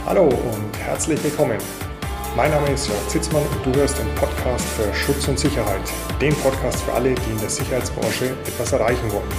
Hallo und herzlich willkommen. Mein Name ist Jörg Zitzmann und du hörst den Podcast für Schutz und Sicherheit. Den Podcast für alle, die in der Sicherheitsbranche etwas erreichen wollen.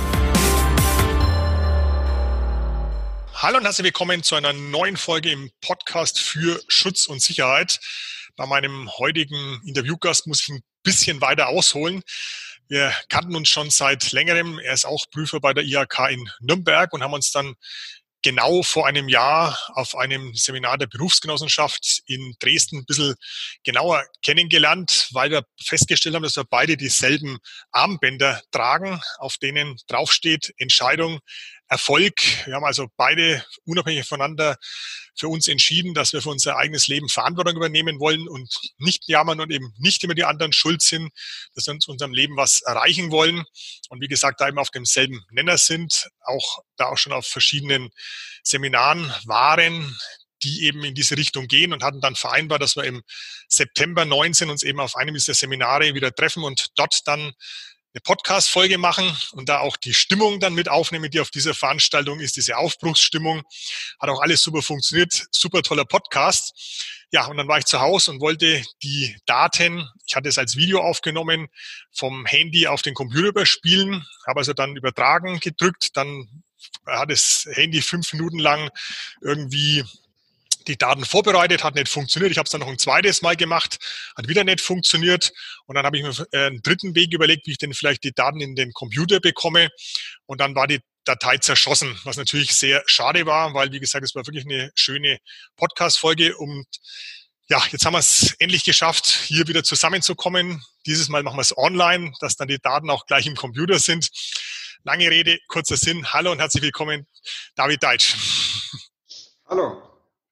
Hallo und herzlich willkommen zu einer neuen Folge im Podcast für Schutz und Sicherheit. Bei meinem heutigen Interviewgast muss ich ein bisschen weiter ausholen. Wir kannten uns schon seit längerem. Er ist auch Prüfer bei der IHK in Nürnberg und haben uns dann genau vor einem Jahr auf einem Seminar der Berufsgenossenschaft in Dresden ein bisschen genauer kennengelernt, weil wir festgestellt haben, dass wir beide dieselben Armbänder tragen, auf denen draufsteht Entscheidung, Erfolg. Wir haben also beide unabhängig voneinander für uns entschieden, dass wir für unser eigenes Leben Verantwortung übernehmen wollen und nicht jammern und eben nicht immer die anderen schuld sind, dass wir in unserem Leben was erreichen wollen. Und wie gesagt, da eben auf demselben Nenner sind, auch schon auf verschiedenen Seminaren waren, die eben in diese Richtung gehen und hatten dann vereinbart, dass wir im September 19 uns eben auf einem dieser Seminare wieder treffen und dort dann eine Podcast-Folge machen und da auch die Stimmung dann mit aufnehmen, die auf dieser Veranstaltung ist, diese Aufbruchsstimmung. Hat auch alles super funktioniert, super toller Podcast. Ja, und dann war ich zu Hause und wollte die Daten, ich hatte es als Video aufgenommen, vom Handy auf den Computer überspielen, habe also dann übertragen gedrückt, dann hat das Handy 5 Minuten lang irgendwie die Daten vorbereitet, hat nicht funktioniert. Ich habe es dann noch ein zweites Mal gemacht, hat wieder nicht funktioniert. Und dann habe ich mir einen dritten Weg überlegt, wie ich denn vielleicht die Daten in den Computer bekomme. Und dann war die Datei zerschossen, was natürlich sehr schade war, weil, wie gesagt, es war wirklich eine schöne Podcast-Folge. Und ja, jetzt haben wir es endlich geschafft, hier wieder zusammenzukommen. Dieses Mal machen wir es online, dass dann die Daten auch gleich im Computer sind. Lange Rede, kurzer Sinn. Hallo und herzlich willkommen, David Deitsch. Hallo.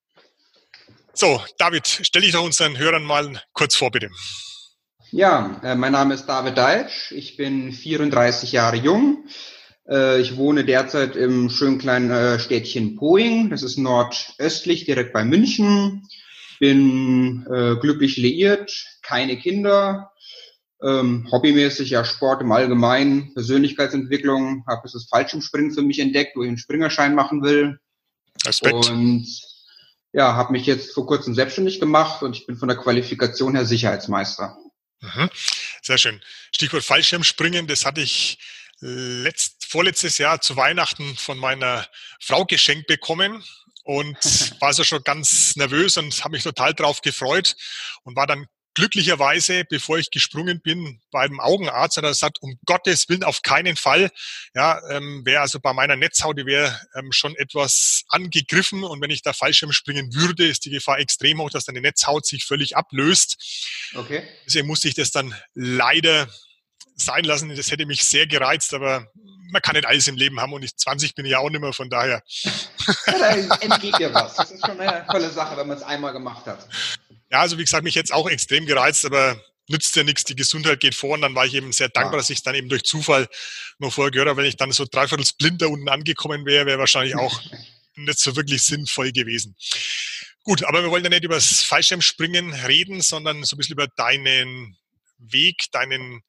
So, David, stell dich doch unseren Hörern mal kurz vor, bitte. Ja, mein Name ist David Deitsch. Ich bin 34 Jahre jung. Ich wohne derzeit im schönen kleinen Städtchen Poing. Das ist nordöstlich, direkt bei München. Bin glücklich liiert, keine Kinder. Hobbymäßig ja Sport im Allgemeinen, Persönlichkeitsentwicklung. Habe das Fallschirmspringen für mich entdeckt, wo ich einen Springerschein machen will. Respekt. Und ja, habe mich jetzt vor kurzem selbstständig gemacht und ich bin von der Qualifikation her Sicherheitsmeister. Sehr schön. Stichwort Fallschirmspringen, das hatte ich vorletztes Jahr zu Weihnachten von meiner Frau geschenkt bekommen und war so schon ganz nervös und habe mich total drauf gefreut und war dann glücklicherweise, bevor ich gesprungen bin, beim Augenarzt, und er sagt, um Gottes Willen auf keinen Fall. Ja, wäre also bei meiner Netzhaut, die wäre schon etwas angegriffen, und wenn ich da Fallschirm springen würde, ist die Gefahr extrem hoch, dass deine Netzhaut sich völlig ablöst. Okay. Deswegen musste ich das dann leider sein lassen. Das hätte mich sehr gereizt, aber man kann nicht alles im Leben haben, und ich 20 bin ich ja auch nicht mehr, von daher. Ja, da entgeht dir was. Das ist schon eine tolle Sache, wenn man es einmal gemacht hat. Ja, also wie gesagt, mich jetzt auch extrem gereizt, aber nützt ja nichts, die Gesundheit geht vor, und dann war ich eben sehr dankbar, dass ich dann eben durch Zufall nur vorher gehört habe, wenn ich dann so dreiviertel blind da unten angekommen wäre wahrscheinlich auch nicht so wirklich sinnvoll gewesen. Gut, aber wir wollen ja nicht über das Fallschirmspringen reden, sondern so ein bisschen über deinen Weg, deinen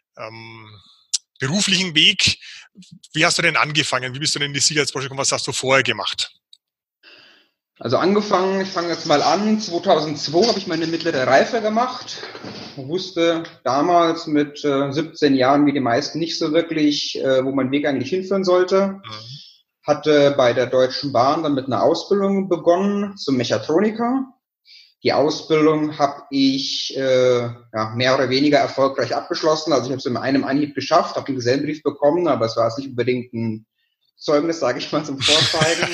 beruflichen Weg. Wie hast du denn angefangen? Wie bist du denn in die Sicherheitsbranche gekommen? Was hast du vorher gemacht? Also angefangen, ich fange jetzt mal an, 2002 habe ich meine mittlere Reife gemacht. Ich wusste damals mit 17 Jahren, wie die meisten, nicht so wirklich, wo mein Weg eigentlich hinführen sollte. Hatte bei der Deutschen Bahn dann mit einer Ausbildung begonnen zum Mechatroniker. Die Ausbildung habe ich mehr oder weniger erfolgreich abgeschlossen. Also ich habe es in einem Anhieb geschafft, habe den Gesellenbrief bekommen, aber es war jetzt nicht unbedingt ein Zeugnis, sage ich mal, zum Vorzeigen.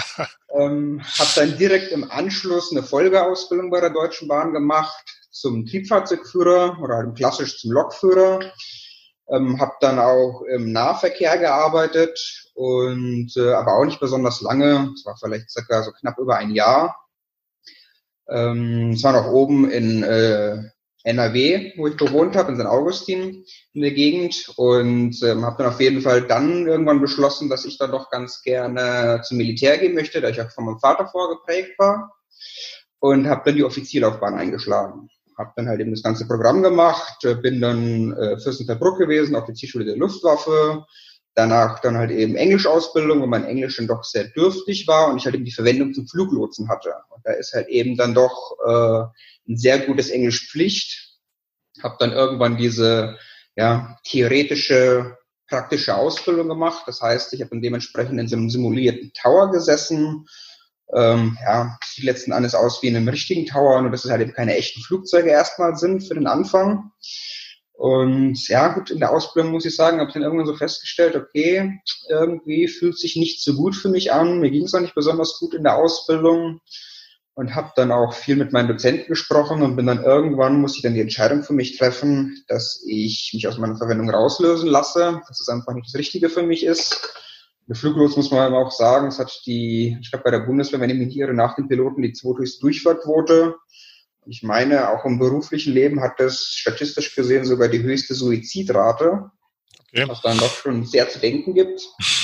Habe dann direkt im Anschluss eine Folgeausbildung bei der Deutschen Bahn gemacht zum Triebfahrzeugführer oder klassisch zum Lokführer. Habe dann auch im Nahverkehr gearbeitet und aber auch nicht besonders lange. Es war vielleicht circa so knapp über ein Jahr. Es war noch oben in NRW, wo ich gewohnt habe, in St. Augustin in der Gegend, und habe dann auf jeden Fall dann irgendwann beschlossen, dass ich dann doch ganz gerne zum Militär gehen möchte, da ich auch von meinem Vater vorgeprägt war, und habe dann die Offizierlaufbahn eingeschlagen. Habe dann halt eben das ganze Programm gemacht, bin dann Fürstenfeldbruck gewesen, Offiziersschule der Luftwaffe, danach dann halt eben Englischausbildung, wo mein Englisch dann doch sehr dürftig war und ich halt eben die Verwendung zum Fluglotsen hatte. Und da ist halt eben dann doch ein sehr gutes Englisch Pflicht. Habe dann irgendwann diese theoretische, praktische Ausbildung gemacht. Das heißt, ich habe dann dementsprechend in so einem simulierten Tower gesessen. Sieht letzten Endes aus wie in einem richtigen Tower, nur dass es halt eben keine echten Flugzeuge erstmal sind für den Anfang. Und ja, gut, in der Ausbildung muss ich sagen, habe ich dann irgendwann so festgestellt, okay, irgendwie fühlt sich nicht so gut für mich an. Mir ging es auch nicht besonders gut in der Ausbildung und habe dann auch viel mit meinen Dozenten gesprochen und bin dann irgendwann, muss ich dann die Entscheidung für mich treffen, dass ich mich aus meiner Verwendung rauslösen lasse, dass es einfach nicht das Richtige für mich ist. Der Fluglots muss man auch sagen, es hat ich glaube bei der Bundeswehr, wenn ich mich nicht irre, nach den Piloten die zweithöchste Durchfahrtquote. Ich meine, auch im beruflichen Leben hat das statistisch gesehen sogar die höchste Suizidrate, was dann doch schon sehr zu denken gibt.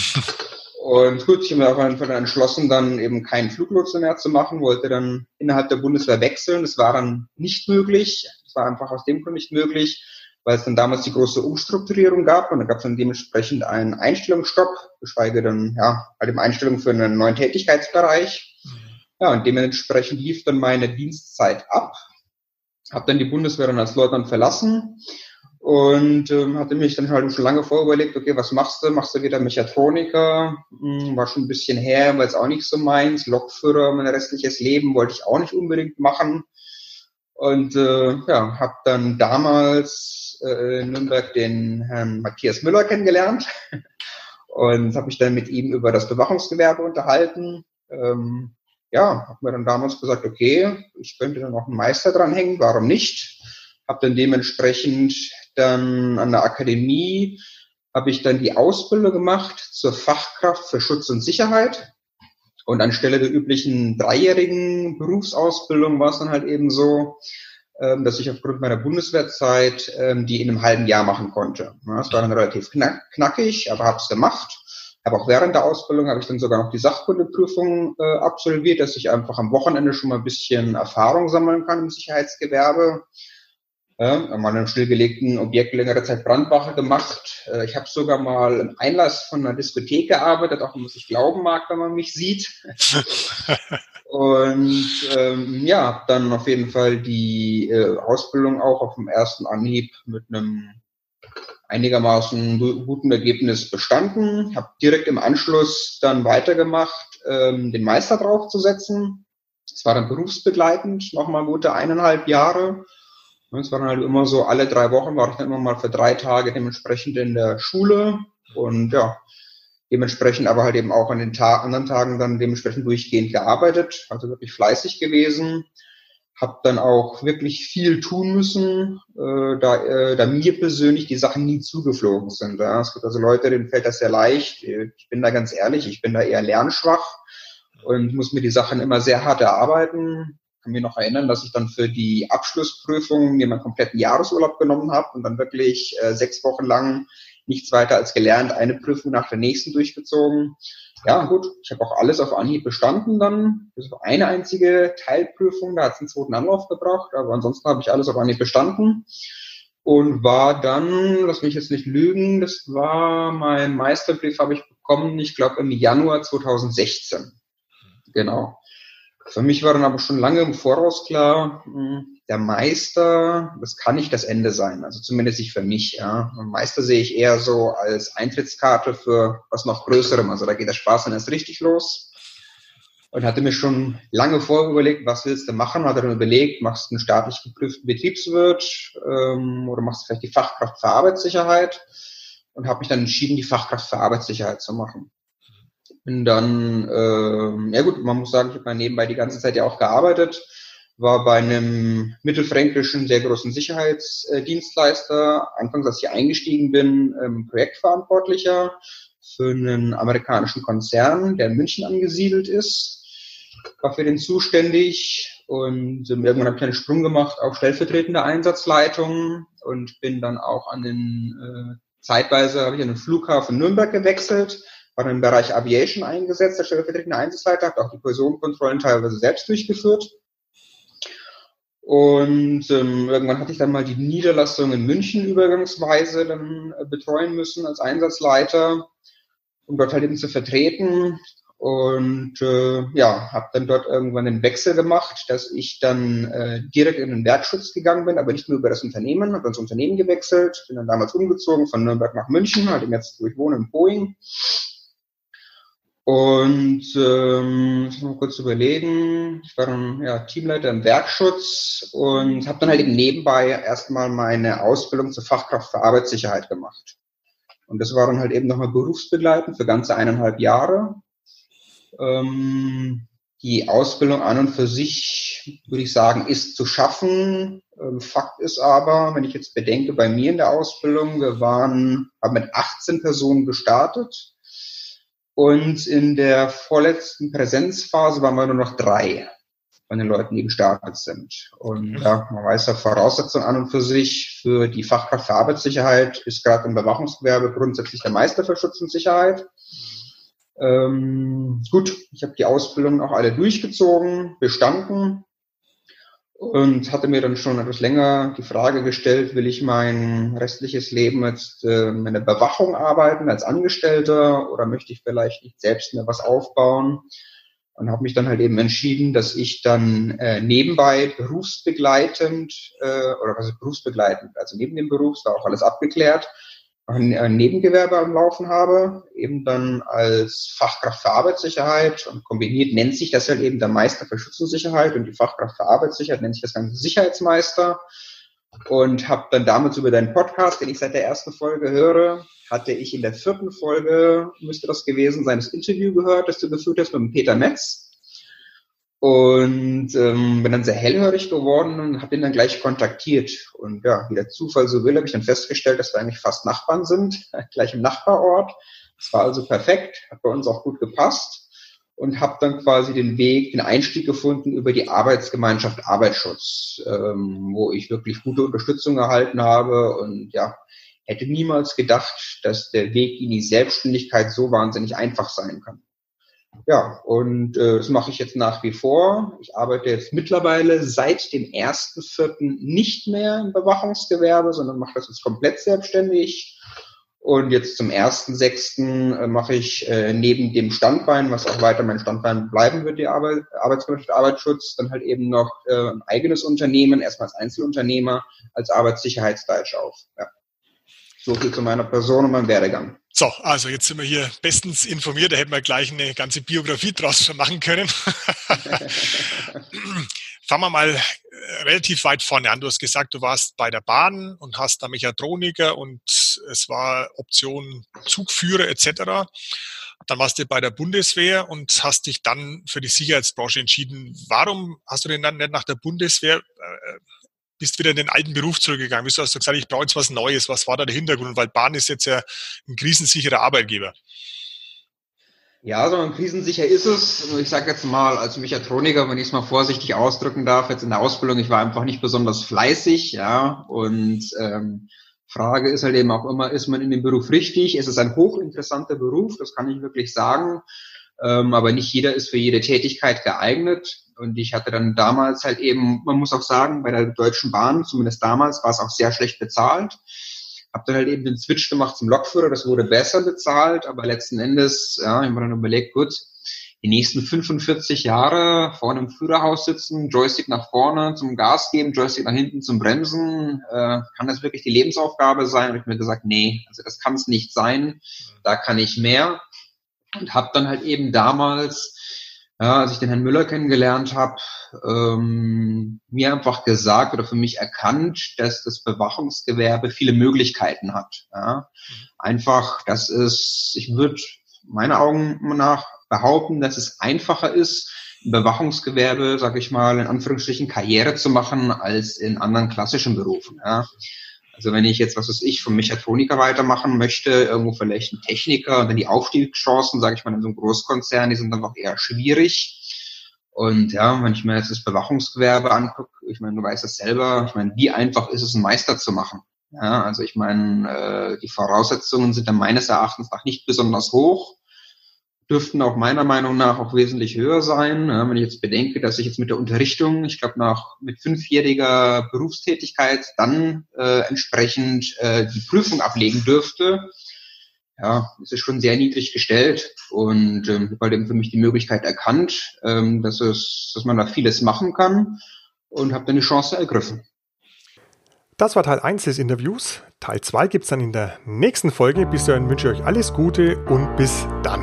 Und gut, ich habe mir auf jeden Fall dann entschlossen, dann eben keinen Fluglotsen mehr zu machen, wollte dann innerhalb der Bundeswehr wechseln. Das war dann nicht möglich. Das war einfach aus dem Grund nicht möglich, weil es dann damals die große Umstrukturierung gab und da gab es dann dementsprechend einen Einstellungsstopp, geschweige denn halt eben Einstellung für einen neuen Tätigkeitsbereich. Ja, und dementsprechend lief dann meine Dienstzeit ab, habe dann die Bundeswehr dann als Leutnant verlassen und hatte mich dann halt schon lange vorüberlegt, okay, was machst du? Machst du wieder Mechatroniker? War schon ein bisschen her, war jetzt auch nicht so meins. Lokführer, mein restliches Leben wollte ich auch nicht unbedingt machen. Und habe dann damals in Nürnberg den Herrn Matthias Müller kennengelernt und habe mich dann mit ihm über das Bewachungsgewerbe unterhalten. Habe mir dann damals gesagt, okay, ich könnte dann noch einen Meister dranhängen, warum nicht? Habe dann dementsprechend dann an der Akademie, habe ich dann die Ausbildung gemacht zur Fachkraft für Schutz und Sicherheit. Und anstelle der üblichen 3-jährigen Berufsausbildung war es dann halt eben so, dass ich aufgrund meiner Bundeswehrzeit die in einem halben Jahr machen konnte. Das war dann relativ knackig, aber habe es gemacht. Aber auch während der Ausbildung habe ich dann sogar noch die Sachkundeprüfung absolviert, dass ich einfach am Wochenende schon mal ein bisschen Erfahrung sammeln kann im Sicherheitsgewerbe. An einem stillgelegten Objekt längere Zeit Brandwache gemacht. Ich habe sogar mal im Einlass von einer Diskothek gearbeitet, auch wenn man es nicht glauben mag, wenn man mich sieht. Und habe dann auf jeden Fall die Ausbildung auch auf dem ersten Anhieb mit einem einigermaßen guten Ergebnis bestanden. Habe direkt im Anschluss dann weitergemacht, den Meister draufzusetzen. Das war dann berufsbegleitend, nochmal gute 1,5 Jahre. Es war dann halt immer so, alle 3 Wochen war ich dann immer mal für 3 Tage dementsprechend in der Schule und dementsprechend aber halt eben auch an den anderen Tagen dann dementsprechend durchgehend gearbeitet, also wirklich fleißig gewesen. Habe dann auch wirklich viel tun müssen, da mir persönlich die Sachen nie zugeflogen sind. Ja. Es gibt also Leute, denen fällt das sehr leicht. Ich bin da ganz ehrlich, ich bin da eher lernschwach und muss mir die Sachen immer sehr hart erarbeiten. Ich kann mich noch erinnern, dass ich dann für die Abschlussprüfung mir meinen kompletten Jahresurlaub genommen habe und dann wirklich 6 Wochen lang nichts weiter als gelernt, eine Prüfung nach der nächsten durchgezogen. Ja, gut, ich habe auch alles auf Anhieb bestanden dann. Das war eine einzige Teilprüfung, da hat es einen 2. Anlauf gebraucht, aber ansonsten habe ich alles auf Anhieb bestanden und war dann, lass mich jetzt nicht lügen, das war mein Meisterbrief, habe ich bekommen, ich glaube im Januar 2016. Genau. Für mich war dann aber schon lange im Voraus klar, der Meister, das kann nicht das Ende sein, also zumindest nicht für mich. Ja. Meister sehe ich eher so als Eintrittskarte für was noch Größerem, also da geht der Spaß dann erst richtig los. Und hatte mir schon lange vorher überlegt, was willst du machen, hatte dann überlegt, machst du einen staatlich geprüften Betriebswirt oder machst du vielleicht die Fachkraft für Arbeitssicherheit und habe mich dann entschieden, die Fachkraft für Arbeitssicherheit zu machen. Bin dann, man muss sagen, ich habe nebenbei die ganze Zeit ja auch gearbeitet, war bei einem mittelfränkischen, sehr großen Sicherheitsdienstleister, anfangs, als ich eingestiegen bin, Projektverantwortlicher für einen amerikanischen Konzern, der in München angesiedelt ist, war für den zuständig und irgendwann habe ich einen Sprung gemacht auf stellvertretende Einsatzleitung und bin dann auch zeitweise habe ich an den Flughafen Nürnberg gewechselt, war dann im Bereich Aviation eingesetzt, der stellvertretende Einsatzleiter, hat auch die Personenkontrollen teilweise selbst durchgeführt. Und irgendwann hatte ich dann mal die Niederlassung in München übergangsweise dann betreuen müssen als Einsatzleiter, um dort halt eben zu vertreten. Und habe dann dort irgendwann den Wechsel gemacht, dass ich dann direkt in den Werkschutz gegangen bin, aber nicht nur über das Unternehmen, habe dann das Unternehmen gewechselt, bin dann damals umgezogen von Nürnberg nach München, halt eben jetzt, wo ich wohne, in Boing. Und ich muss mal kurz überlegen, ich war dann Teamleiter im Werkschutz und habe dann halt eben nebenbei erstmal meine Ausbildung zur Fachkraft für Arbeitssicherheit gemacht. Und das war dann halt eben nochmal berufsbegleitend für ganze 1,5 Jahre. Die Ausbildung an und für sich, würde ich sagen, ist zu schaffen. Fakt ist aber, wenn ich jetzt bedenke, bei mir in der Ausbildung, wir haben mit 18 Personen gestartet. Und in der vorletzten Präsenzphase waren wir nur noch 3 von den Leuten, die gestartet sind. Und ja, man weiß ja, Voraussetzung an und für sich für die Fachkraft für Arbeitssicherheit ist gerade im Bewachungsgewerbe grundsätzlich der Meister für Schutz und Sicherheit. Gut, ich habe die Ausbildung auch alle durchgezogen, bestanden und hatte mir dann schon etwas länger die Frage gestellt, will ich mein restliches Leben jetzt in der Bewachung arbeiten als Angestellter oder möchte ich vielleicht nicht selbst mehr was aufbauen? Und habe mich dann halt eben entschieden, dass ich dann nebenbei berufsbegleitend, also neben dem Beruf, war auch alles abgeklärt, ein Nebengewerbe am Laufen habe, eben dann als Fachkraft für Arbeitssicherheit und kombiniert nennt sich das halt eben der Meister für Schutz und Sicherheit und die Fachkraft für Arbeitssicherheit nennt sich das Ganze Sicherheitsmeister und habe dann damals über deinen Podcast, den ich seit der ersten Folge höre, hatte ich in der 4. Folge, müsste das gewesen sein, das Interview gehört, das du geführt hast mit dem Peter Metz. Und bin dann sehr hellhörig geworden und habe ihn dann gleich kontaktiert. Und ja, wie der Zufall so will, habe ich dann festgestellt, dass wir eigentlich fast Nachbarn sind, gleich im Nachbarort. Das war also perfekt, hat bei uns auch gut gepasst und habe dann quasi den Einstieg gefunden über die Arbeitsgemeinschaft Arbeitsschutz, wo ich wirklich gute Unterstützung erhalten habe und ja, hätte niemals gedacht, dass der Weg in die Selbstständigkeit so wahnsinnig einfach sein kann. Ja, und das mache ich jetzt nach wie vor. Ich arbeite jetzt mittlerweile seit dem 1.4. nicht mehr im Bewachungsgewerbe, sondern mache das jetzt komplett selbstständig. Und jetzt zum 1.6. mache ich neben dem Standbein, was auch weiter mein Standbein bleiben wird, die Arbeitsgemeinschaft Arbeitsschutz, dann halt eben noch ein eigenes Unternehmen, erstmal als Einzelunternehmer, als Arbeitssicherheitsdeutsch auf. Ja. So viel zu meiner Person und meinem Werdegang. So, also jetzt sind wir hier bestens informiert, da hätten wir gleich eine ganze Biografie draus schon machen können. Fangen wir mal relativ weit vorne an. Du hast gesagt, du warst bei der Bahn und hast da Mechatroniker und es war Option Zugführer etc. Dann warst du bei der Bundeswehr und hast dich dann für die Sicherheitsbranche entschieden. Warum hast du denn dann nicht nach der Bundeswehr bist wieder in den alten Beruf zurückgegangen? Wieso hast du gesagt, ich brauche jetzt was Neues? Was war da der Hintergrund? Weil Bahn ist jetzt ja ein krisensicherer Arbeitgeber. Ja, so ein krisensicher ist es. Ich sage jetzt mal als Mechatroniker, wenn ich es mal vorsichtig ausdrücken darf, jetzt in der Ausbildung, ich war einfach nicht besonders fleißig, ja. Und Frage ist halt eben auch immer, ist man in dem Beruf richtig? Es ist ein hochinteressanter Beruf, das kann ich wirklich sagen. Aber nicht jeder ist für jede Tätigkeit geeignet. Und ich hatte dann damals halt eben, man muss auch sagen, bei der Deutschen Bahn, zumindest damals, war es auch sehr schlecht bezahlt. Hab dann halt eben den Switch gemacht zum Lokführer, das wurde besser bezahlt, aber letzten Endes, ja, ich habe mir dann überlegt, gut, die nächsten 45 Jahre vorne im Führerhaus sitzen, Joystick nach vorne zum Gas geben, Joystick nach hinten zum Bremsen, kann das wirklich die Lebensaufgabe sein? Und ich habe mir gesagt, nee, also das kann es nicht sein, da kann ich mehr. Und habe dann halt eben damals, ja, als ich den Herrn Müller kennengelernt habe, mir einfach gesagt oder für mich erkannt, dass das Bewachungsgewerbe viele Möglichkeiten hat. Ja. Einfach, dass es, ich würde meiner Augen nach behaupten, dass es einfacher ist, im Bewachungsgewerbe, sage ich mal, in Anführungsstrichen Karriere zu machen, als in anderen klassischen Berufen. Ja. Also wenn ich jetzt, was weiß ich, vom Mechatroniker weitermachen möchte, irgendwo vielleicht ein Techniker und dann die Aufstiegschancen, sage ich mal, in so einem Großkonzern, die sind dann noch eher schwierig. Und ja, wenn ich mir jetzt das Bewachungsgewerbe angucke, ich meine, du weißt das selber, ich meine, wie einfach ist es, einen Meister zu machen? Ja, also ich meine, die Voraussetzungen sind dann meines Erachtens nach nicht besonders hoch. dürften auch meiner Meinung nach auch wesentlich höher sein. Wenn ich jetzt bedenke, dass ich jetzt mit der Unterrichtung, ich glaube mit 5-jähriger Berufstätigkeit dann entsprechend die Prüfung ablegen dürfte, ja, es ist schon sehr niedrig gestellt und ich habe halt eben für mich die Möglichkeit erkannt, dass man da vieles machen kann und habe dann die Chance ergriffen. Das war Teil 1 des Interviews. Teil 2 gibt es dann in der nächsten Folge. Bis dahin wünsche ich euch alles Gute und bis dann.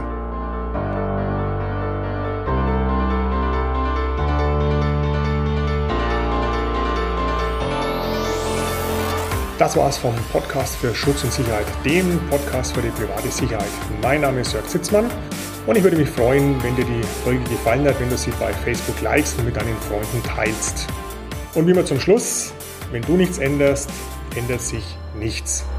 Das war's vom Podcast für Schutz und Sicherheit, dem Podcast für die private Sicherheit. Mein Name ist Jörg Zitzmann und ich würde mich freuen, wenn dir die Folge gefallen hat, wenn du sie bei Facebook likest und mit deinen Freunden teilst. Und wie immer zum Schluss, wenn du nichts änderst, ändert sich nichts.